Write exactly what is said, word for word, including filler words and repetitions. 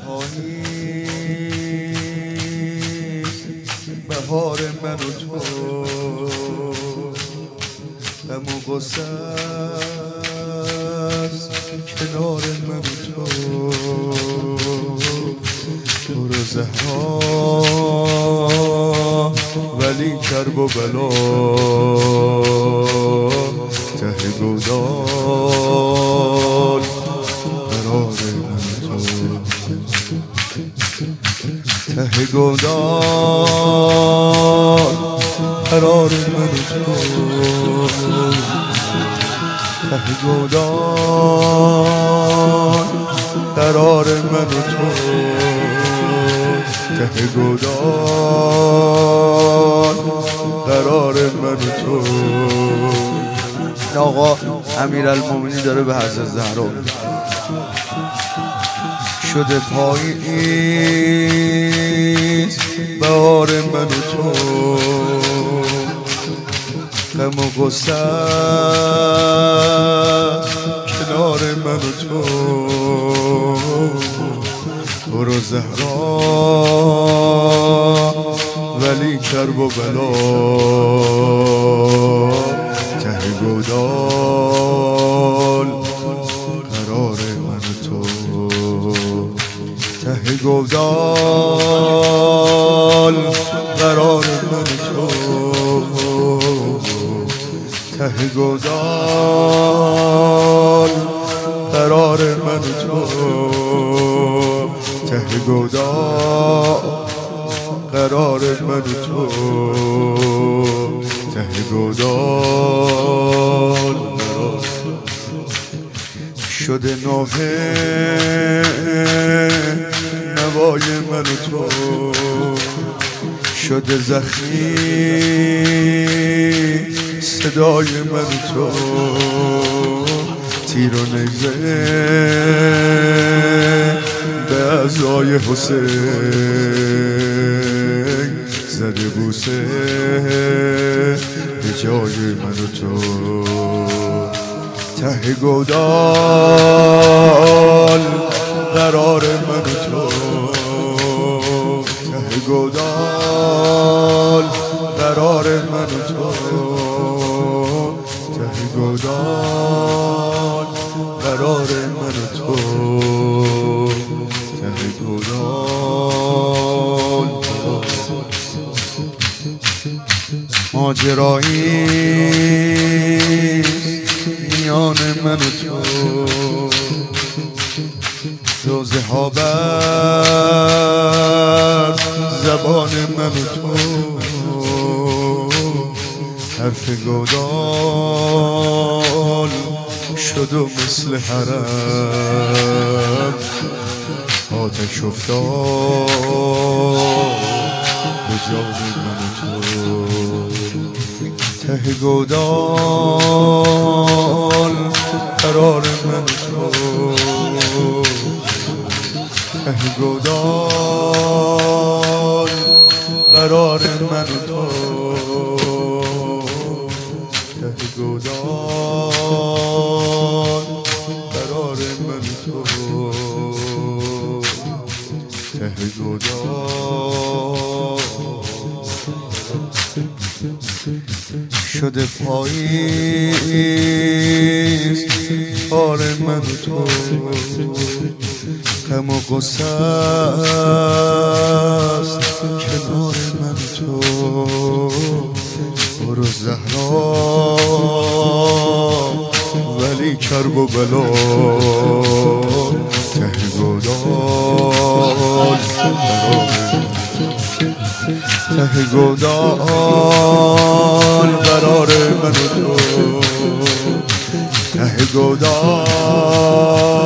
بهار من و تو غم و غصه است کنار من و تو برو زهرا ولی کرب و بلا ته گودال قرار من و تو ته گودال قرار من و تو ته گودال قرار من و تو ته گودال قرار من و تو. آقا امیرالمومنین داره به حضرت زهرا شده پاییز بهار من و تو غم و غصه کنار من و تو برو زهرا ولی کرب و بلا ته گودال قرار من و تو ته گودال قرار من و تو ته گودال قرار من و تو ته گودال قرار من و تو ته گودال شده نوحه نوای من و تو شده زخمی صدای من و تو تیر و نیزه به اعضای حسین زده بوسه به جای من و تو ته گودال قرار من و تو ته گودال قرار من و تو ته گودال قرار من و تو ته گودال ماجرایی میان من و تو روزه ها بر زبان من و تو حرف گودال شد و مثل حرم آتش افتاد به جان من و تو ته گودال قرار من و تو ته گودال قرار من و تو ته گودال قرار من و تو ته گودال شده پاییز بار من و تو غم و غصه است کنار من و تو برو زهرا ولی کرب و بلا ته گودال ته گودال قرار من و تو ته گودال